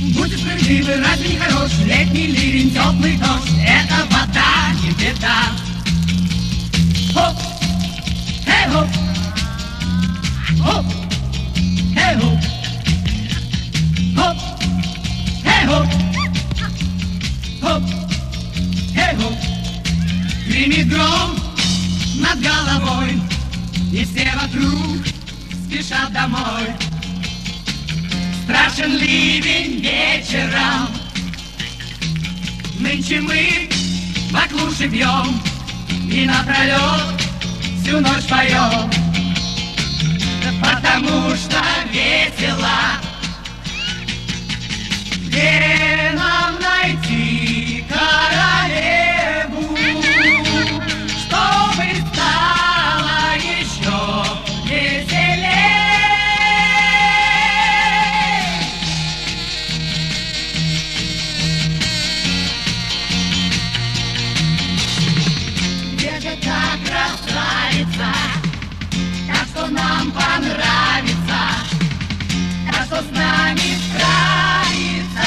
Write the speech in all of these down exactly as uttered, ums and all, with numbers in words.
Будь справедливый, разве не хорош? Летний ливень, теплый дождь, это вода, не беда. Хоп, эй, хоп, хоп, эй, хоп, хоп, эй, хоп, хоп, эй, хоп. Гремит гром над головой, и все вокруг спешат домой. Страшен ливень вечером, нынче мы баклуши бьем и напролет всю ночь поем, потому что весело. Где нам найти королеву, чтобы стало еще веселее? Где же та красавица, так что нам понравится, так что с нами справится?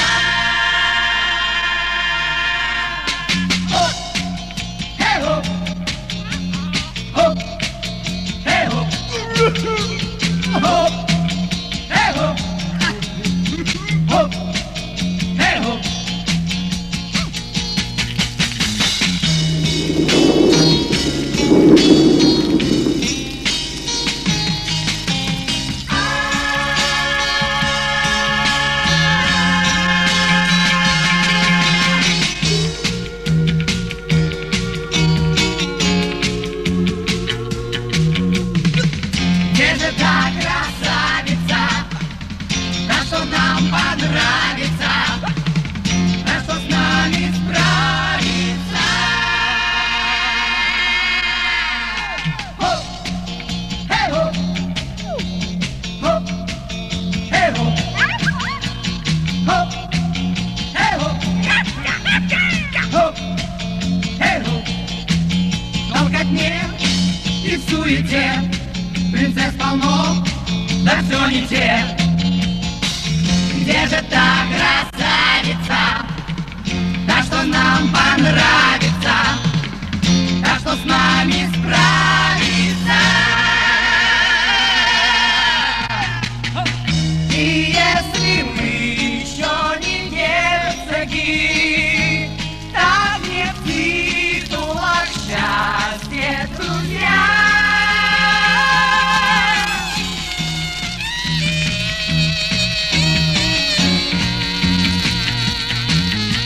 И в суете принцесс полно, да все не те. Где же та красавица, та, что нам понравится, та, что с нами справится? И если мы еще не герцоги, так не в титулах счастье, друзья.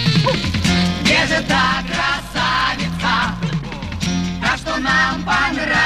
Где же та красавица, та, что нам понравится?